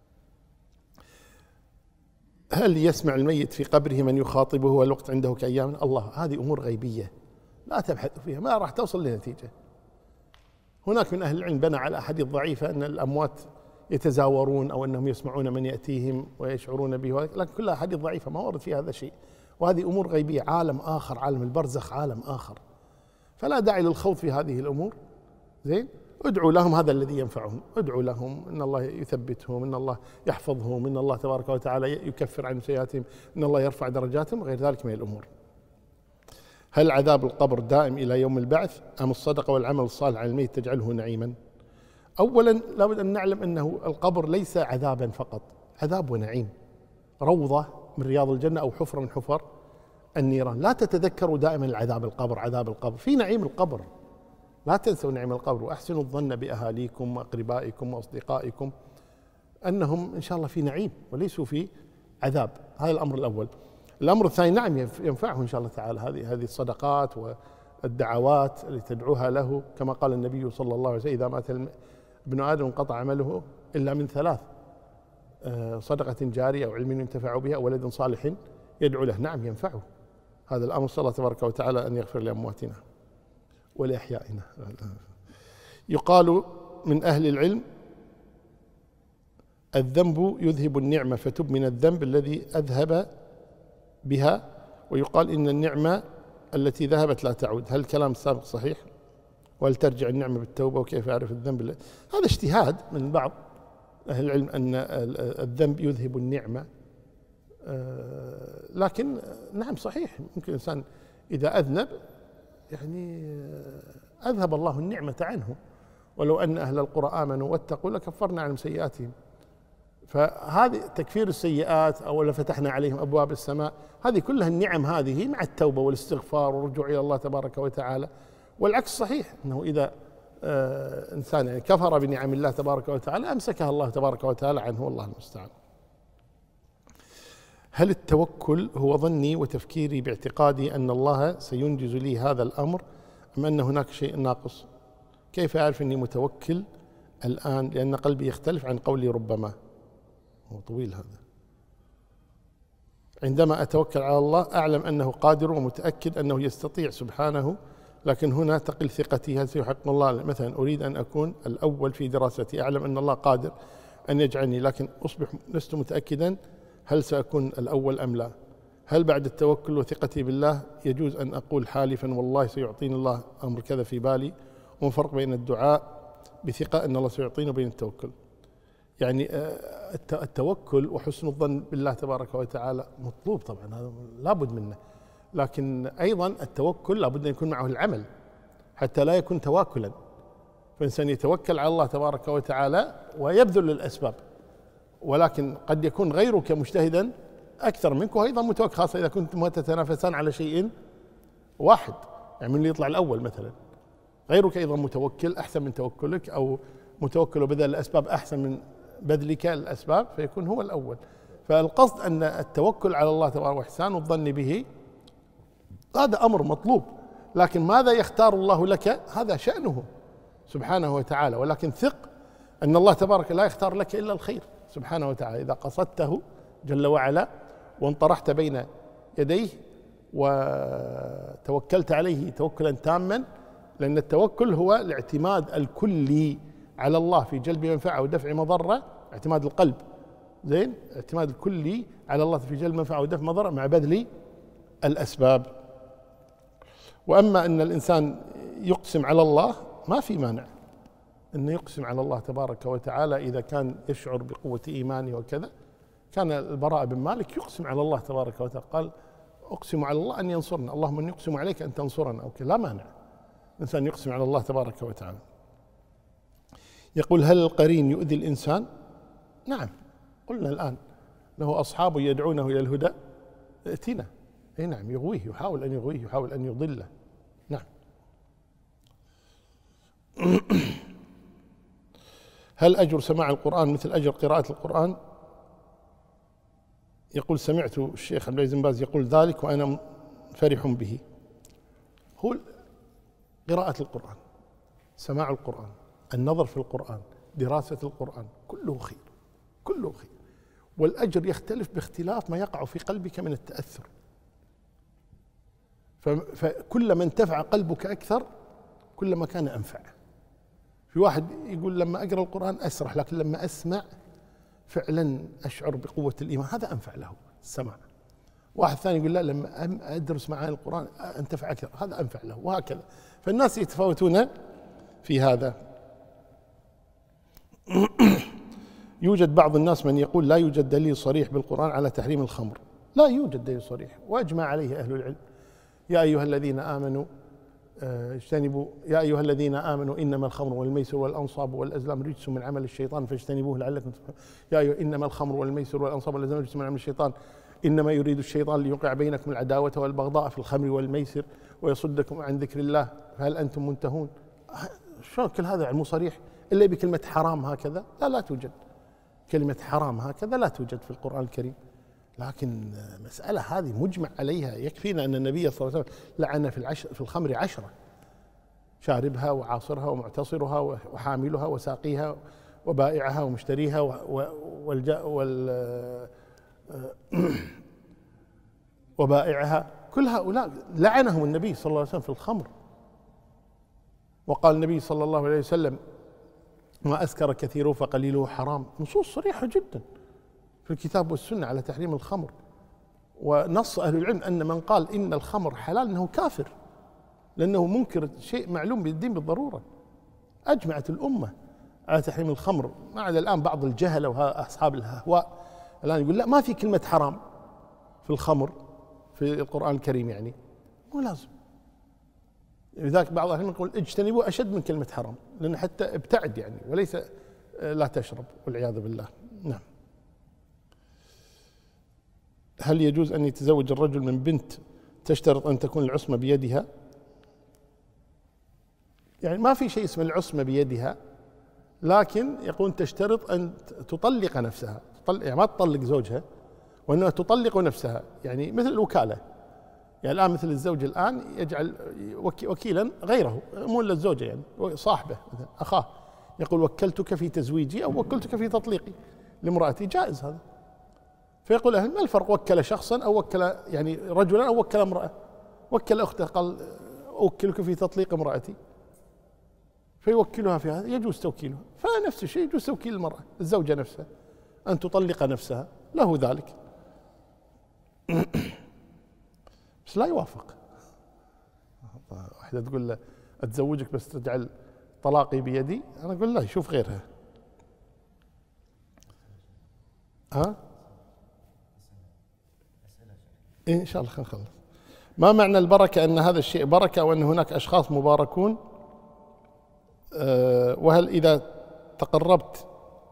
هل يسمع الميت في قبره من يخاطبه والوقت عنده كأيام الله؟ هذه أمور غيبية لا تبحث فيها، ما راح توصل لنتيجة. هناك من أهل العلم بنى على أحاديث ضعيفة أن الأموات يتزاورون أو أنهم يسمعون من يأتيهم ويشعرون به، لكن كلها أحاديث ضعيفة ما ورد فيها هذا الشيء، وهذه أمور غيبية، عالم آخر، عالم البرزخ عالم آخر، فلا داعي للخوض في هذه الأمور. زين، ادعوا لهم هذا الذي ينفعهم، ادعوا لهم ان الله يثبتهم، ان الله يحفظهم، ان الله تبارك وتعالى يكفر عن سيئاتهم، ان الله يرفع درجاتهم وغير ذلك من الامور. هل عذاب القبر دائم الى يوم البعث ام الصدقه والعمل الصالح على الميت تجعله نعيما؟ اولا لابد ان نعلم انه القبر ليس عذابا فقط، عذاب ونعيم، روضه من رياض الجنه او حفره من حفر النيران. لا تتذكروا دائما العذاب القبر، عذاب القبر، في نعيم القبر، لا تنسوا نعيم القبر، وأحسنوا الظن بأهاليكم وأقربائكم وأصدقائكم أنهم إن شاء الله في نعيم وليسوا في عذاب. هذا الأمر الأول. الأمر الثاني نعم ينفعه إن شاء الله تعالى هذه هذه الصدقات والدعوات التي تدعوها له، كما قال النبي صلى الله عليه وسلم إذا مات ابن آدم انقطع عمله إلا من ثلاث: صدقة جارية أو علم ينتفع بها أو ولد صالح يدعو له. نعم ينفعه هذا الأمر، صلى الله تبارك وتعالى أن يغفر لأمواتنا ولأحيائنا. يقال من أهل العلم الذنب يذهب النعمة فتب من الذنب الذي أذهب بها، ويقال إن النعمة التي ذهبت لا تعود. هل الكلام السابق صحيح؟ وهل ترجع النعمة بالتوبة؟ وكيف أعرف الذنب؟ هذا اجتهاد من بعض أهل العلم أن الذنب يذهب النعمة، لكن نعم صحيح ممكن الإنسان إذا أذنب يعني أذهب الله النعمة عنه، ولو أن أهل القرى آمنوا واتقوا لكفرنا عنهم سيئاتهم. فهذه تكفير السيئات أو لفتحنا عليهم أبواب السماء، هذه كلها النعم هذه مع التوبة والاستغفار والرجوع إلى الله تبارك وتعالى. والعكس صحيح، أنه إذا آه إنسان يعني كفر بنعم الله تبارك وتعالى أمسكها الله تبارك وتعالى عنه، والله المستعان. هل التوكل هو ظني وتفكيري باعتقادي أن الله سينجز لي هذا الأمر أم أن هناك شيء ناقص؟ كيف أعرف أني متوكل الآن؟ لأن قلبي يختلف عن قولي ربما. هو طويل هذا. عندما أتوكل على الله أعلم أنه قادر ومتأكد أنه يستطيع سبحانه، لكن هنا تقل ثقتي هل سيحقق الله. مثلا أريد أن أكون الأول في دراستي، أعلم أن الله قادر أن يجعلني، لكن أصبح لست متأكدا هل سأكون الأول أم لا. هل بعد التوكل وثقتي بالله يجوز أن أقول حالفا والله سيعطيني الله أمر كذا في بالي؟ وما الفرق بين الدعاء بثقة أن الله سيعطيني وبين التوكل؟ يعني التوكل وحسن الظن بالله تبارك وتعالى مطلوب طبعا، هذا لابد منه، لكن أيضا التوكل لابد أن يكون معه العمل حتى لا يكون تواكلا. فإنسان يتوكل على الله تبارك وتعالى ويبذل الأسباب، ولكن قد يكون غيرك مجتهدا أكثر منك وأيضا متوكل، خاصة إذا كنتم تتنافسان على شيء واحد، يعني من اللي يطلع الأول مثلا، غيرك أيضا متوكل أحسن من توكلك، أو متوكل وبذل الأسباب أحسن من بذلك الأسباب، فيكون هو الأول. فالقصد أن التوكل على الله تبارك وإحسان الظن به هذا أمر مطلوب، لكن ماذا يختار الله لك هذا شأنه سبحانه وتعالى، ولكن ثق أن الله تبارك لا يختار لك إلا الخير سبحانه وتعالى. إذا قصدته جل وعلا وانطرحت بين يديه وتوكلت عليه توكلا تاما، لأن التوكل هو الاعتماد الكلي على الله في جلب منفعة ودفع مضرة، اعتماد القلب زين، اعتماد الكلي على الله في جلب منفعة ودفع مضرة مع بذل الأسباب. وأما أن الإنسان يقسم على الله ما في مانع أنه يقسم على الله تبارك وتعالى إذا كان يشعر بقوة إيمانه وكذا. كان البراء بن مالك يقسم على الله تبارك وتعالى، قال أقسم على الله أن ينصرنا، اللهم أن يقسم عليك أن تنصرنا أو كذا، لا مانع الإنسان يقسم على الله تبارك وتعالى. يقول هل القرين يؤذي الإنسان؟ نعم، قلنا الآن له أصحاب يدعونه إلى الهدى ائتنا، اي نعم، يغويه، يحاول أن يغويه، يحاول أن يضله. نعم. هل أجر سماع القرآن مثل أجر قراءة القرآن؟ يقول سمعت الشيخ عبد العزيز بن باز يقول ذلك وأنا فرح به. هو قراءة القرآن، سماع القرآن، النظر في القرآن، دراسة القرآن، كله خير، كله خير، والأجر يختلف باختلاف ما يقع في قلبك من التأثر. فكلما انتفع قلبك أكثر كلما كان أنفع. في واحد يقول لما أقرأ القرآن أسرح، لكن لما أسمع فعلا أشعر بقوة الإيمان، هذا أنفع له السمع. واحد ثاني يقول لا لما أدرس معاني القرآن أنتفع أكثر، هذا أنفع له، وهكذا. فالناس يتفاوتون في هذا. يوجد بعض الناس من يقول لا يوجد دليل صريح بالقرآن على تحريم الخمر. لا يوجد دليل صريح، وأجمع عليه أهل العلم. يا أيها الذين آمنوا اجتنبوا يا أيها الذين آمنوا إنما الخمر والميسر والأنصاب والأزلام رجس من عمل الشيطان فاجتنبوه لعلكم تفلحون. يا أيها إنما الخمر والميسر والأنصاب والأزلام رجس من عمل الشيطان إنما يريد الشيطان ليوقع بينكم العداوة والبغضاء في الخمر والميسر ويصدكم عن ذكر الله فهل أنتم منتهون. شلون كل هذا علم صريح إلا بكلمة حرام هكذا؟ لا لا توجد كلمة حرام هكذا، لا توجد في القرآن الكريم. لكن مسألة هذه مجمع عليها، يكفينا أن النبي صلى الله عليه وسلم لعن في العشر في الخمر عشرة: شاربها وعاصرها ومعتصرها وحاملها وساقيها وبائعها ومشتريها والجاء وال وبائعها، كل هؤلاء لعنهم النبي صلى الله عليه وسلم في الخمر. وقال النبي صلى الله عليه وسلم ما أسكر كثيره فقليله حرام. نصوص صريحة جدا في الكتاب والسنة على تحريم الخمر. ونص أهل العلم أن من قال إن الخمر حلال أنه كافر، لأنه منكر شيء معلوم بالدين بالضرورة. أجمعت الأمة على تحريم الخمر، ما عدا الآن بعض الجهلة وأصحاب الأهواء الآن يقول لا ما في كلمة حرام في الخمر في القرآن الكريم، يعني مو لازم. لذلك بعض أهل العلم يقول اجتنبوا أشد من كلمة حرام، لأن حتى ابتعد يعني، وليس لا تشرب والعياذ بالله. نعم. هل يجوز أن يتزوج الرجل من بنت تشترط أن تكون العصمة بيدها؟ يعني ما في شيء اسمه العصمة بيدها، لكن يقول تشترط أن تطلق نفسها، يعني ما تطلق زوجها، وأنها تطلق نفسها، يعني مثل الوكالة. يعني الآن مثل الزوج الآن يجعل وكيلا غيره، مو إلا الزوجة، يعني صاحبه مثلا أخاه، يقول وكلتك في تزويجي أو وكلتك في تطليقي لامرأتي، جائز هذا. فيقول أهل ما الفرق وكل شخصا أو وكل يعني رجلا أو وكل امرأة، وكل أخته قال أوكلك في تطليق امرأتي، فيوكلها في هذا، يجوز توكيلها. فنفس الشيء يجوز توكيل المرأة الزوجة نفسها أن تطلق نفسها، له ذلك. بس لا يوافق. واحدة تقول له أتزوجك بس تجعل طلاقي بيدي، أنا أقول لا يشوف غيرها. ها؟ إيه إن شاء الله خلينا نخلص. ما معنى البركة؟ أن هذا الشيء بركة وأن هناك أشخاص مباركون؟ أه وهل إذا تقربت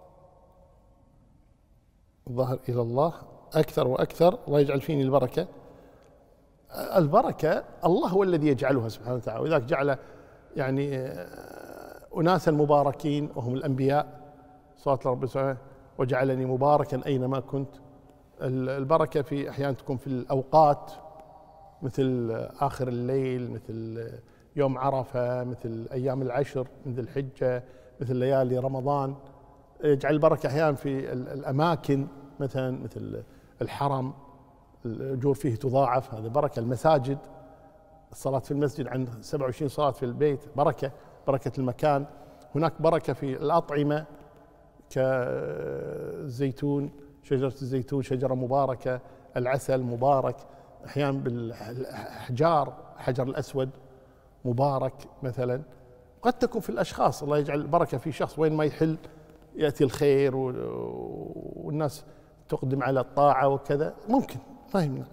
الظهر إلى الله أكثر وأكثر الله يجعل فيني البركة؟ البركة الله هو الذي يجعلها سبحانه وتعالى، ولذلك جعل يعني أناسا مباركين وهم الأنبياء صلى الله عليه وسلم، وجعلني مباركا أينما كنت. البركة في أحيانا تكون في الأوقات مثل آخر الليل، مثل يوم عرفة، مثل أيام العشر من ذي الحجة، مثل ليالي رمضان. يجعل البركة أحيانا في الأماكن مثلا مثل الحرم، الأجور فيه تضاعف، هذا بركة. المساجد، الصلاة في المسجد عن سبعة وعشرين صلاة في البيت بركة، بركة المكان. هناك بركة في الأطعمة كالزيتون، شجرة الزيتون شجرة مباركة، العسل مبارك، أحيانا بالأحجار، حجر الأسود مبارك مثلا. قد تكون في الأشخاص، الله يجعل البركة في شخص وين ما يحل يأتي الخير والناس تقدم على الطاعة وكذا، ممكن ما يمنع.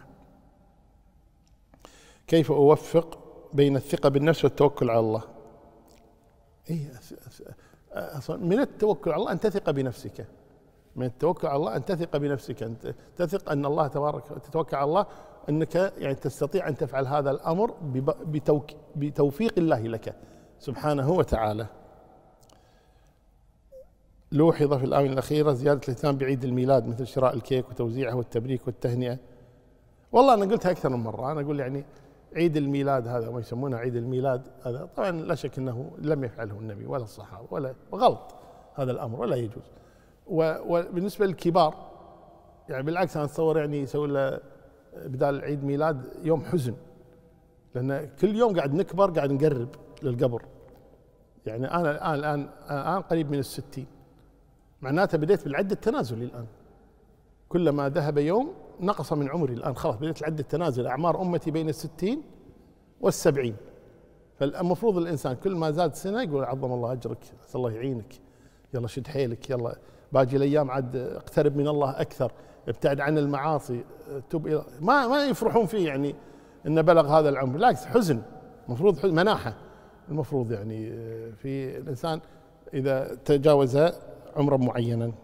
كيف أوفق بين الثقة بالنفس والتوكل على الله؟ إيه من التوكل على الله أن تثق بنفسك، من التوكل على الله أن تثق بنفسك، أن تثق أن الله تبارك، تتوكل على الله أنك يعني تستطيع أن تفعل هذا الأمر بتوفيق الله لك سبحانه وتعالى. لوحظ في الآونة الأخيرة زيادة الاهتمام بعيد الميلاد مثل شراء الكيك وتوزيعه والتبريك والتهنئة. والله أنا قلتها أكثر من مرة، أنا أقول يعني عيد الميلاد هذا ما يسمونه عيد الميلاد هذا طبعا لا شك أنه لم يفعله النبي ولا الصحابة ولا غلط هذا الأمر ولا يجوز. وبالنسبة للكبار يعني بالعكس أنا أتصور يعني يسوي له بدال عيد ميلاد يوم حزن، لأن كل يوم قاعد نكبر قاعد نقرب للقبر. يعني أنا الآن الآن الآن قريب من الستين، معناته بديت بالعد التنازلي الآن، كلما ذهب يوم نقص من عمري الآن، خلاص بديت العد التنازلي، أعمار أمتي بين الستين والسبعين. فالمفروض الإنسان كل ما زاد سنة يقول عظم الله أجرك، أسأل الله يعينك، يلا شد حيلك، يلا باجي الأيام عاد اقترب من الله أكثر، ابتعد عن المعاصي، تب إلى ما ما يفرحون فيه يعني إنه بلغ هذا العمر، بالعكس حزن، المفروض حزن مناحة، المفروض يعني في الإنسان إذا تجاوز عمرا معينا.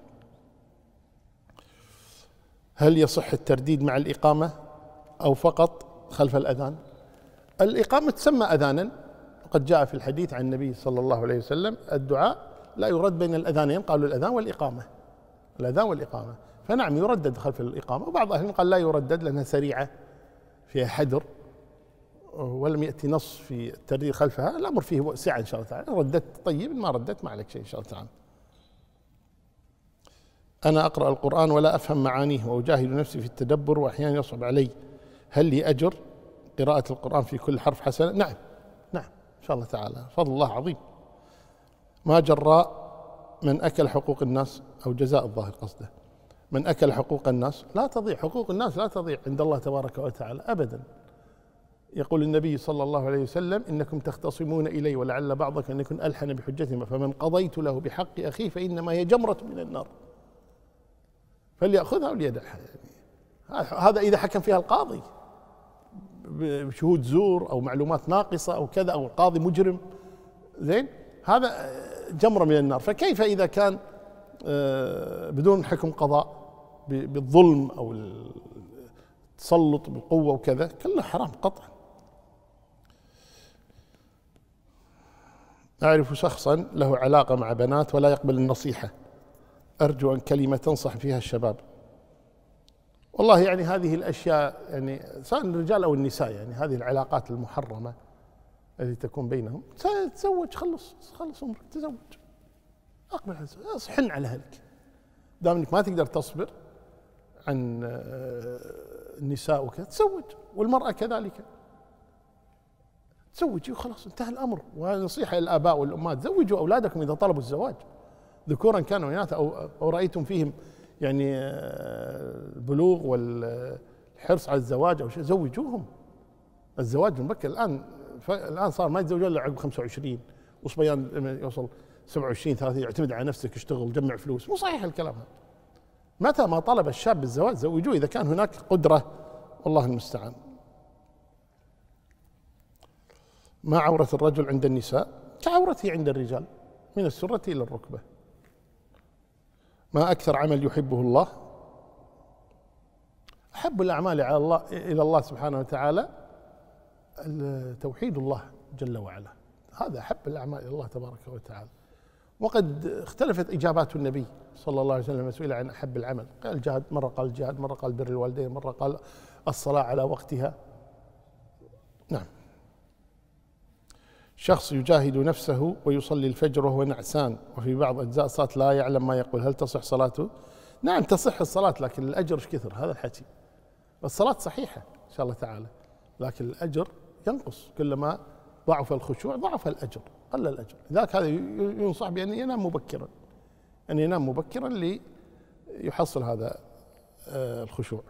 هل يصح الترديد مع الإقامة أو فقط خلف الأذان؟ الإقامة تسمى أذانا، وقد جاء في الحديث عن النبي صلى الله عليه وسلم الدعاء لا يرد بين الأذانين، قالوا الأذان والإقامة، الأذان والإقامة، فنعم يردد خلف الإقامة. وبعض أهل قال لا يردد لأنها سريعة فيها حدر ولم يأتي نص في الترديد خلفها، الأمر فيه سعة إن شاء الله تعالى، رددت طيب، ما رددت ما عليك شيء إن شاء الله تعالى. أنا أقرأ القرآن ولا أفهم معانيه وأجاهد نفسي في التدبر وأحيانا يصعب علي، هل لي أجر قراءة القرآن في كل حرف حسنة؟ نعم نعم إن شاء الله تعالى، فضل الله عظيم. ما جراء من أكل حقوق الناس، أو جزاء الظاهر قصده، من أكل حقوق الناس؟ لا تضيع حقوق الناس، لا تضيع عند الله تبارك وتعالى أبدا. يقول النبي صلى الله عليه وسلم إنكم تختصمون إلي ولعل بعضكم أن يكون ألحن بحجتهم، فمن قضيت له بحق أخيه فإنما هي جمرة من النار فليأخذها وليدعها. يعني هذا إذا حكم فيها القاضي بشهود زور أو معلومات ناقصة أو كذا، أو القاضي مجرم، زين، هذا جمرة من النار. فكيف إذا كان بدون حكم قضاء بالظلم أو التسلط بالقوة وكذا، كله حرام قطعا. أعرف شخصا له علاقة مع بنات ولا يقبل النصيحة، أرجو أن كلمة تنصح فيها الشباب. والله يعني هذه الأشياء يعني سواء الرجال أو النساء، يعني هذه العلاقات المحرمة التي تكون بينهم، تزوج، خلص خلص عمرك، تزوج، أقبل حن على أهلك، دام أنك ما تقدر تصبر عن النساء وكذا تزوج، والمرأة كذلك تزوجي وخلاص انتهى الأمر. ونصيحة للآباء والأمهات: زوجوا أولادكم إذا طلبوا الزواج، ذكورا كانوا إناثا، أو أو رأيتم فيهم يعني البلوغ والحرص على الزواج أو شيء، زوجوهم. الزواج المبكر الآن الآن صار ما يتزوجون إلا عقب خمسة وعشرين، وصبيان لما يوصل سبعة وعشرين ثلاثين يعتمد على نفسك، اشتغل جمع فلوس. مو صحيح الكلام هذا. متى ما طلب الشاب الزواج زوجوه إذا كان هناك قدرة، والله المستعان. ما عورة الرجل عند النساء كعورته عند الرجال، من السرة إلى الركبة. ما أكثر عمل يحبه الله؟ أحب الأعمال على الله إلى الله سبحانه وتعالى توحيد الله جل وعلا، هذا أحب الأعمال إلى الله تبارك وتعالى. وقد اختلفت إجابات النبي صلى الله عليه وسلم سئل عن أحب العمل، قال الجهاد، مرة قال الجهاد، مرة قال بر الوالدين، مرة قال الصلاة على وقتها. نعم. شخص يجاهد نفسه ويصلي الفجر وهو نعسان، وفي بعض أجزاء الصلاة لا يعلم ما يقول، هل تصح صلاته؟ نعم تصح الصلاة، لكن الأجر ايش كثر؟ هذا الحكي. الصلاة صحيحة إن شاء الله تعالى، لكن الأجر ينقص، كلما ضعف الخشوع ضعف الأجر، قل الأجر. لذلك هذا ينصح بأن ينام مبكرا، أن ينام مبكرا ليحصل هذا الخشوع.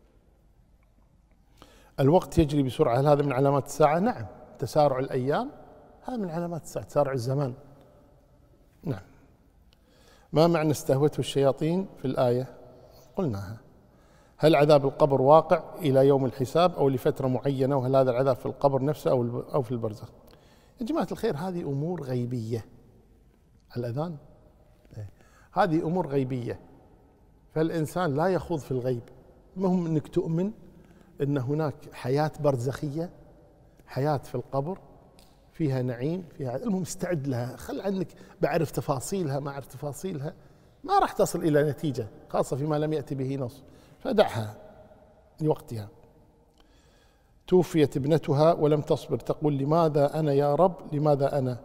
الوقت يجري بسرعة، هل هذا من علامات الساعة؟ نعم، تسارع الأيام هذا من علامات الساعة، تسارع الزمان. نعم. ما معنى استهوته الشياطين في الآية؟ قلناها. هل عذاب القبر واقع إلى يوم الحساب أو لفترة معينة؟ وهل هذا العذاب في القبر نفسه أو أو في البرزخ؟ يا جماعة الخير، هذه أمور غيبية. الأذان هذه أمور غيبية، فالإنسان لا يخوض في الغيب. المهم أنك تؤمن أن هناك حياة برزخية، حياة في القبر فيها نعيم، فيها، المهم استعد لها، خل عنك بعرف تفاصيلها ما أعرف تفاصيلها ما راح تصل إلى نتيجة، خاصة فيما لم يأتي به نص، فدعها لوقتها. توفيت ابنتها ولم تصبر، تقول لماذا أنا يا رب، لماذا أنا؟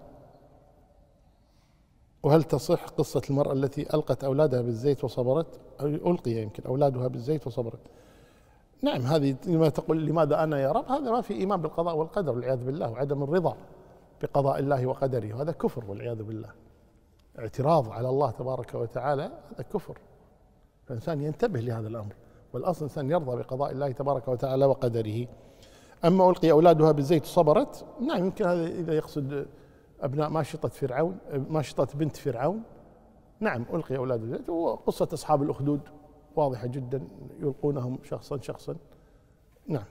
وهل تصح قصة المرأة التي ألقت أولادها بالزيت وصبرت؟ أو ألقي يمكن أولادها بالزيت وصبرت. نعم، هذه لما تقول لماذا أنا يا رب، هذا ما في إيمان بالقضاء والقدر والعياذ بالله، وعدم الرضا بقضاء الله وقدره، وهذا كفر والعياذ بالله. اعتراض على الله تبارك وتعالى هذا كفر، فالإنسان ينتبه لهذا الأمر، والأصل الإنسان يرضى بقضاء الله تبارك وتعالى وقدره. أما ألقي أولادها بالزيت صبرت، نعم يمكن هذا إذا يقصد أبناء ماشطة فرعون، ماشطة بنت فرعون، نعم ألقي أولاد بالزيت. وقصة أصحاب الأخدود واضحة جدا، يلقونهم شخصا شخصا. نعم.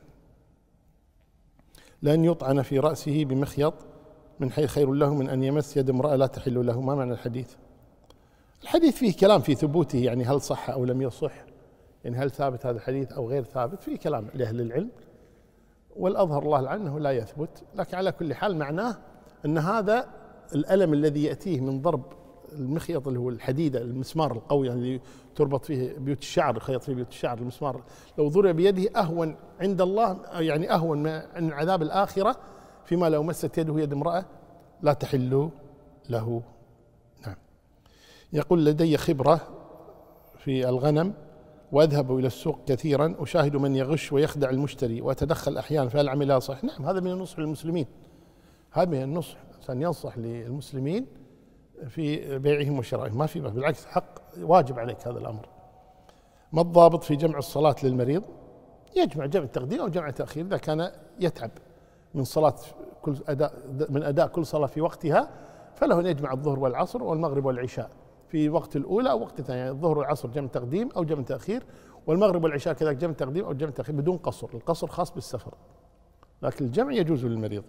لأن يطعن في رأسه بمخيط من حيث خير له من أن يمس يد امرأة لا تحل له. ما معنى الحديث؟ الحديث فيه كلام في ثبوته، يعني هل صح أو لم يصح، يعني هل ثابت هذا الحديث أو غير ثابت، فيه كلام لأهل العلم، والأظهر الله العلم أنه لا يثبت. لكن على كل حال معناه أن هذا الألم الذي يأتيه من ضرب المخيط اللي هو الحديدة، المسمار القوي اللي يعني تربط فيه بيوت الشعر، يخيط فيه بيوت الشعر، المسمار لو ضرب بيده أهون عند الله، يعني أهون من عذاب الآخرة فيما لو مست يده يد امرأة لا تحل له. نعم. يقول لدي خبرة في الغنم وأذهب إلى السوق كثيرا، أشاهد من يغش ويخدع المشتري وأتدخل أحيانا، فهل عملها صح؟ نعم، هذا من النصح للمسلمين، هذا من النصح، الإنسان ينصح للمسلمين في بيعهم وشرائهم، ما في، بالعكس حق واجب عليك هذا الأمر. ما الضابط في جمع الصلاة للمريض؟ يجمع جمع تقديم أو جمع تأخير، إذا كان يتعب من صلاة كل أداء من أداء كل صلاة في وقتها فله أن يجمع الظهر والعصر والمغرب والعشاء في وقت الأولى أو وقت الثاني، يعني الظهر والعصر جمع تقديم أو جمع تأخير، والمغرب والعشاء كذلك جمع تقديم أو جمع تأخير بدون قصر، القصر خاص بالسفر، لكن الجمع يجوز للمريض.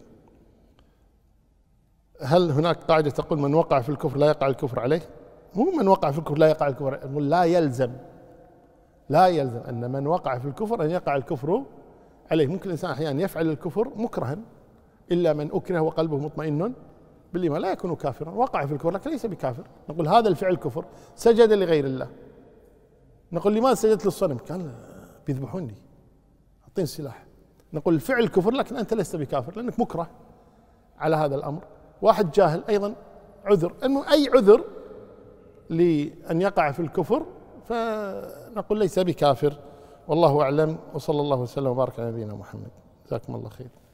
هل هناك قاعدة تقول من وقع في الكفر لا يقع الكفر عليه؟ مو من وقع في الكفر لا يقع الكفر، لا يلزم لا يلزم أن من وقع في الكفر أن يقع الكفر عليه. ممكن الإنسان أحيانا يفعل الكفر مكرها، إلا من أكره وقلبه مطمئن بالإيمان لا يكون كافرا، وقع في الكفر لكن ليس بكافر. نقول هذا الفعل كفر، سجد لغير الله، نقول لماذا سجدت للصنم؟ قال بيذبحوني، أعطيني السلاح. نقول الفعل كفر لكن أنت لست بكافر لأنك مكره على هذا الأمر. واحد جاهل أيضا عذر، أنه أي عذر لأن يقع في الكفر فنقول ليس بكافر والله أعلم، وصلى الله وسلم وبارك على نبينا محمد. جزاكم الله خير.